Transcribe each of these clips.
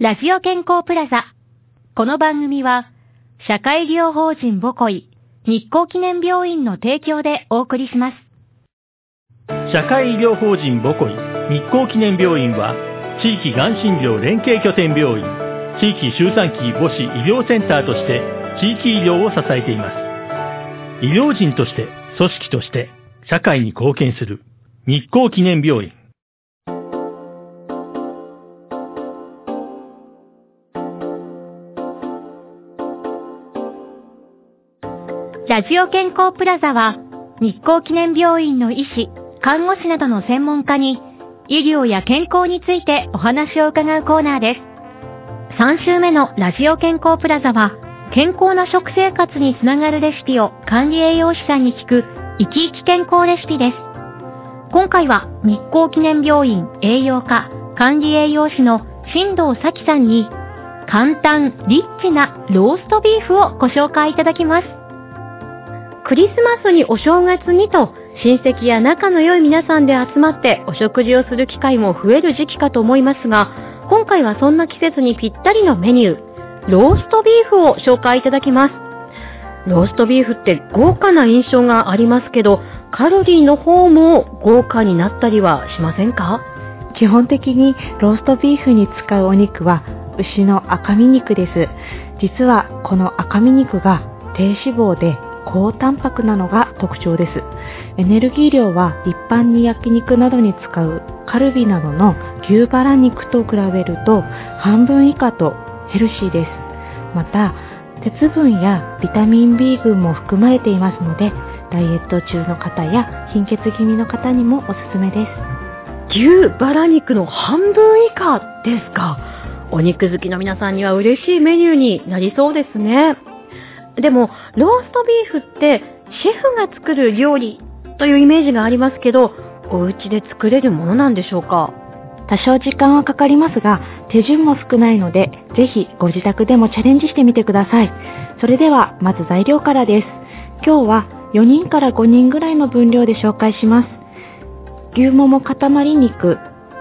ラジオ健康プラザ。この番組は、社会医療法人ボコイ、日光記念病院の提供でお送りします。 社会医療法人ボコイ、日光記念病院は、地域がん診療連携拠点病院、地域周産期母子医療センターとして、地域医療を支えています。医療人として、組織として、社会に貢献する、日光記念病院。 ラジオ健康プラザは、日光記念病院の医師、看護師などの専門家に、医療や健康についてお話を伺うコーナーです。3週目のラジオ健康プラザは、健康な食生活につながるレシピを管理栄養士さんに聞く、生き生き健康レシピです。今回は、日光記念病院栄養科管理栄養士の新藤咲さんに、簡単リッチなローストビーフをご紹介いただきます。クリスマスにお正月にと親戚や仲の良い皆さんで集まってお食事をする機会も増える時期かと思いますが、今回はそんな季節にぴったりのメニュー、ローストビーフを紹介いただきます。ローストビーフって豪華な印象がありますけど、カロリーの方も豪華になったりはしませんか？ 基本的にローストビーフに使うお肉は牛の赤身肉です。実はこの赤身肉が低脂肪で高タンパクなのが特徴です。エネルギー量は一般に焼肉などに使うカルビなどの牛バラ肉と比べると半分以下とヘルシーです。また、鉄分やビタミン B 群も含まれていますので、ダイエット中の方や貧血気味の方にもおすすめです。 牛バラ肉の半分以下ですか。お肉好きの皆さんには嬉しいメニューになりそうですね。でも、ローストビーフってシェフが作る料理というイメージがありますけど、お家で作れるものなんでしょうか？ 多少時間はかかりますが、手順も少ないので、ぜひご自宅でもチャレンジしてみてください。それでは、まず材料からです。今日は4人から5人ぐらいの分量で紹介します。牛もも塊肉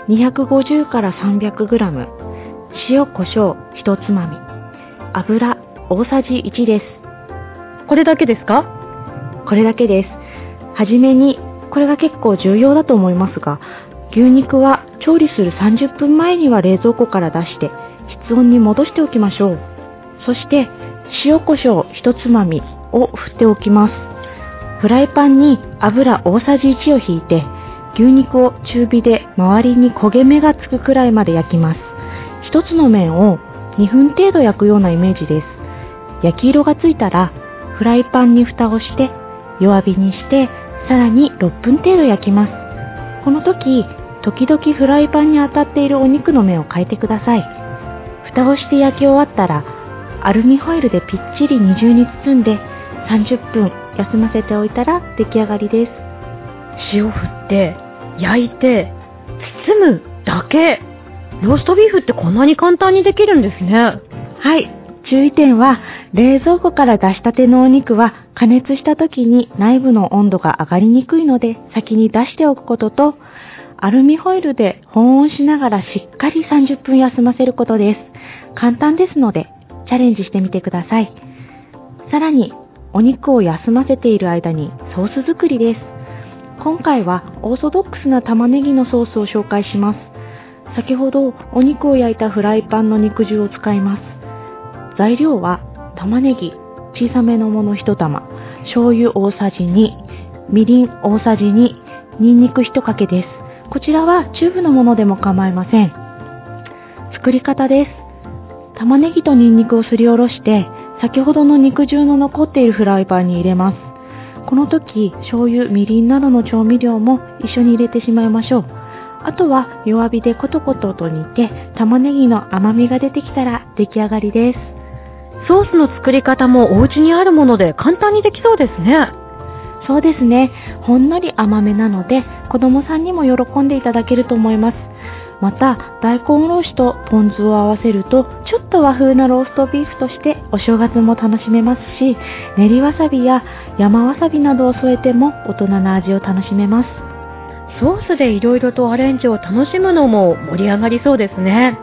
250から 300g、塩コショウ1つまみ、油大さじ1です。 これだけですか？ これだけです。はじめに、これが結構重要だと思いますが、牛肉は調理する30分前には冷蔵庫から出して室温に戻しておきましょう。そして塩コショウ1つまみを振っておきます。フライパンに油大さじ1を引いて、牛肉を中火で周りに焦げ目がつくくらいまで焼きます。一つの面を2分程度焼くようなイメージです。焼き色がついたらフライパンに蓋をして弱火にしてさらに6分程度焼きます。この時、時々フライパンに当たっているお肉の面を変えてください。蓋をして焼き終わったらアルミホイルでぴっちり二重に包んで30分休ませておいたら出来上がりです。 塩振って焼いて包むだけ。ローストビーフってこんなに簡単にできるんですね。 はい。注意点は、冷蔵庫から出したてのお肉は加熱した時に内部の温度が上がりにくいので先に出しておくことと、アルミホイルで保温しながらしっかり30分休ませることです。簡単ですのでチャレンジしてみてください。さらにお肉を休ませている間にソース作りです。今回はオーソドックスな玉ねぎのソースを紹介します。先ほどお肉を焼いたフライパンの肉汁を使います。材料は玉ねぎ小さめのもの1玉、醤油大さじ2、みりん大さじ2、にんにく1かけです。こちらはチューブのものでも構いません。作り方です。玉ねぎとにんにくをすりおろして先ほどの肉汁の残っているフライパンに入れます。この時、醤油、みりんなどの調味料も一緒に入れてしまいましょう。あとは弱火でコトコトと煮て玉ねぎの甘みが出てきたら出来上がりです。 ソースの作り方もお家にあるもので簡単にできそうですね。 そうですね。ほんのり甘めなので子供さんにも喜んでいただけると思います。また大根おろしとポン酢を合わせるとちょっと和風なローストビーフとしてお正月も楽しめますし、練りわさびや山わさびなどを添えても大人な味を楽しめます。 ソースでいろいろとアレンジを楽しむのも盛り上がりそうですね。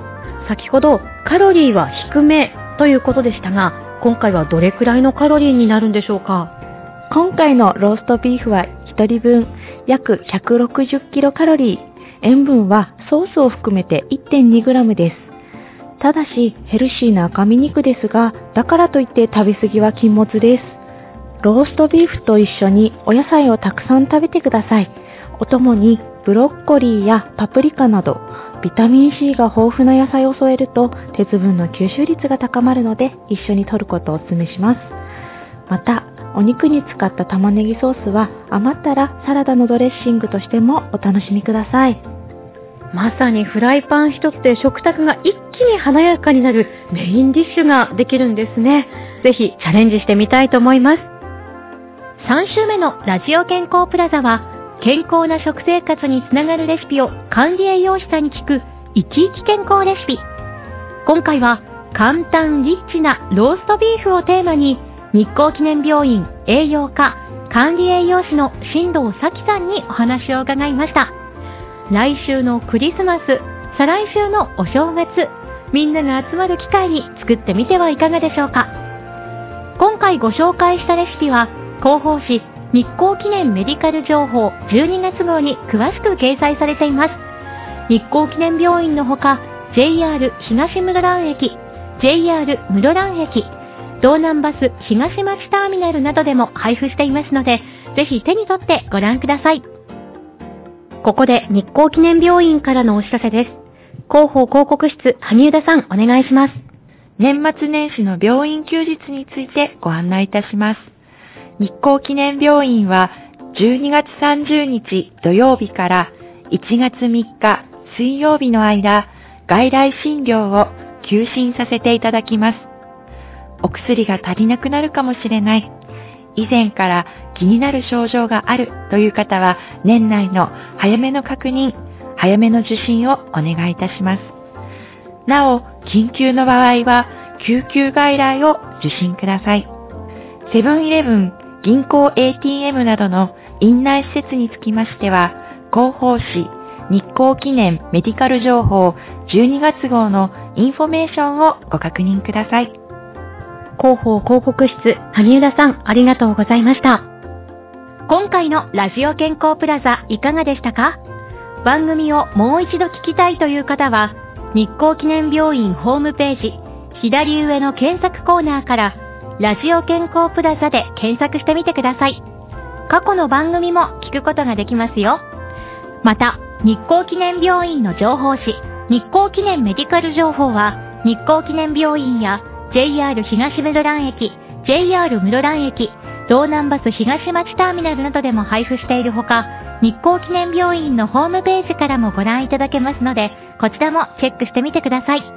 先ほどカロリーは低めということでしたが、今回はどれくらいのカロリーになるんでしょうか？ 今回のローストビーフは1人分約160キロカロリー、塩分はソースを含めて 1.2g です。ただしヘルシーな赤身肉ですが、だからといって食べ過ぎは禁物です。ローストビーフと一緒にお野菜をたくさん食べてください。お供にブロッコリーやパプリカなどビタミン C が豊富な野菜を添えると鉄分の吸収率が高まるので、一緒に摂ることをお勧めします。またお肉に使った玉ねぎソースは余ったらサラダのドレッシングとしてもお楽しみください。 まさにフライパン一つで食卓が一気に華やかになるメインディッシュができるんですね。ぜひチャレンジしてみたいと思います。3週目のラジオ健康プラザは、健康な食生活につながるレシピを管理栄養士さんに聞く生き生き健康レシピ。今回は簡単リッチなローストビーフをテーマに、日光記念病院栄養科管理栄養士の新藤咲さんにお話を伺いました。来週のクリスマス、再来週のお正月、みんなが集まる機会に作ってみてはいかがでしょうか。今回ご紹介したレシピは広報誌日光記念メディカル情報12月号に詳しく掲載されています。日光記念病院のほか JR 東室蘭駅、JR 室蘭駅、道南バス東町ターミナルなどでも配布していますので、ぜひ手に取ってご覧ください。ここで日光記念病院からのお知らせです。広報広告室、萩生田さんお願いします。 年末年始の病院休日についてご案内いたします。日光記念病院は12月30日土曜日から1月3日水曜日の間、外来診療を休診させていただきます。お薬が足りなくなるかもしれない、以前から気になる症状があるという方は、年内の早めの確認、早めの受診をお願いいたします。なお、緊急の場合は救急外来を受診ください。セブンイレブン、銀行 ATM などの院内施設につきましては、広報誌日光記念メディカル情報12月号のインフォメーションをご確認ください。 広報広告室、萩生田さんありがとうございました。今回のラジオ健康プラザいかがでしたか？番組をもう一度聞きたいという方は、日光記念病院ホームページ左上の検索コーナーからラジオ健康プラザで検索してみてください。過去の番組も聞くことができますよ。また、日光記念病院の情報誌日光記念メディカル情報は、日光記念病院や JR 東室蘭駅、JR 室蘭駅、道南バス東町ターミナルなどでも配布しているほか、日光記念病院のホームページからもご覧いただけますので、こちらもチェックしてみてください。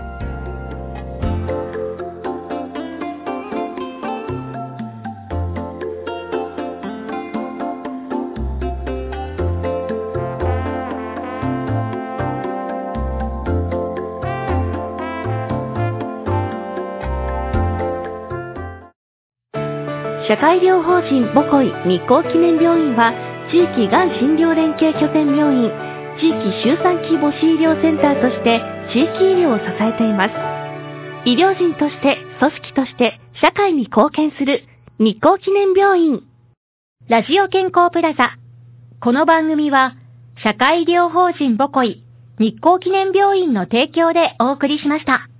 社会医療法人ボコイ日光記念病院は、地域がん診療連携拠点病院、地域周産期母子医療センターとして地域医療を支えています。医療人として、組織として社会に貢献する日光記念病院。ラジオ健康プラザ。この番組は社会医療法人ボコイ日光記念病院の提供でお送りしました。